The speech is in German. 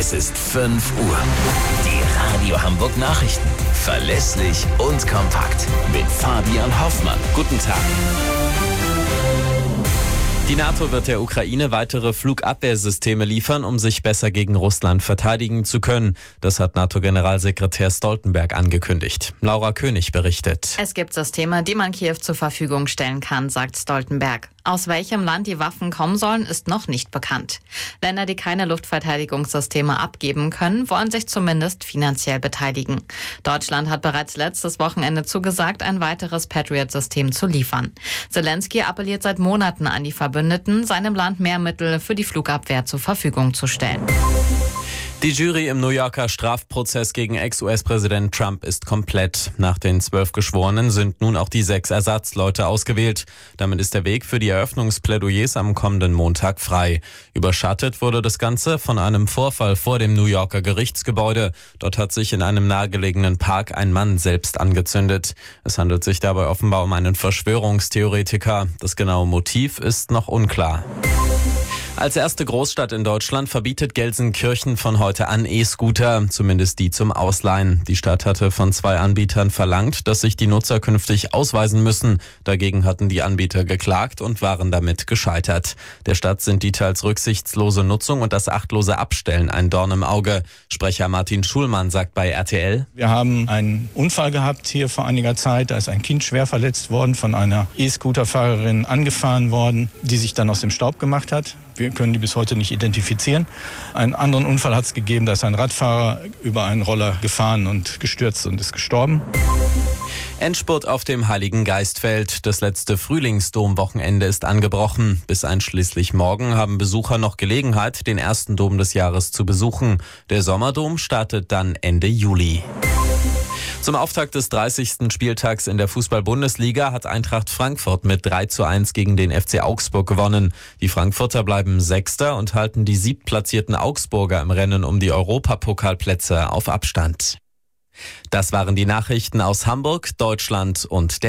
Es ist 5 Uhr. Die Radio Hamburg Nachrichten. Verlässlich und kompakt. Mit Fabian Hoffmann. Guten Tag. Die NATO wird der Ukraine weitere Flugabwehrsysteme liefern, um sich besser gegen Russland verteidigen zu können. Das hat NATO-Generalsekretär Stoltenberg angekündigt. Laura König berichtet. Es gibt Systeme, die man Kiew zur Verfügung stellen kann, sagt Stoltenberg. Aus welchem Land die Waffen kommen sollen, ist noch nicht bekannt. Länder, die keine Luftverteidigungssysteme abgeben können, wollen sich zumindest finanziell beteiligen. Deutschland hat bereits letztes Wochenende zugesagt, ein weiteres Patriot-System zu liefern. Zelensky appelliert seit Monaten an die Verbündeten, seinem Land mehr Mittel für die Flugabwehr zur Verfügung zu stellen. Die Jury im New Yorker Strafprozess gegen Ex-US-Präsident Trump ist komplett. Nach den 12 Geschworenen sind nun auch die 6 Ersatzleute ausgewählt. Damit ist der Weg für die Eröffnungsplädoyers am kommenden Montag frei. Überschattet wurde das Ganze von einem Vorfall vor dem New Yorker Gerichtsgebäude. Dort hat sich in einem nahegelegenen Park ein Mann selbst angezündet. Es handelt sich dabei offenbar um einen Verschwörungstheoretiker. Das genaue Motiv ist noch unklar. Als erste Großstadt in Deutschland verbietet Gelsenkirchen von heute an E-Scooter, zumindest die zum Ausleihen. Die Stadt hatte von 2 Anbietern verlangt, dass sich die Nutzer künftig ausweisen müssen. Dagegen hatten die Anbieter geklagt und waren damit gescheitert. Der Stadt sind die teils rücksichtslose Nutzung und das achtlose Abstellen ein Dorn im Auge. Sprecher Martin Schulmann sagt bei RTL: Wir haben einen Unfall gehabt hier vor einiger Zeit. Da ist ein Kind schwer verletzt worden, von einer E-Scooter-Fahrerin angefahren worden, die sich dann aus dem Staub gemacht hat. Wir können die bis heute nicht identifizieren. Einen anderen Unfall hat es gegeben, da ist ein Radfahrer über einen Roller gefahren und gestürzt und ist gestorben. Endspurt auf dem Heiligen Geistfeld. Das letzte Frühlingsdomwochenende ist angebrochen. Bis einschließlich morgen haben Besucher noch Gelegenheit, den ersten Dom des Jahres zu besuchen. Der Sommerdom startet dann Ende Juli. Zum Auftakt des 30. Spieltags in der Fußball-Bundesliga hat Eintracht Frankfurt mit 3:1 gegen den FC Augsburg gewonnen. Die Frankfurter bleiben Sechster und halten die 7. platzierten Augsburger im Rennen um die Europapokalplätze auf Abstand. Das waren die Nachrichten aus Hamburg, Deutschland und der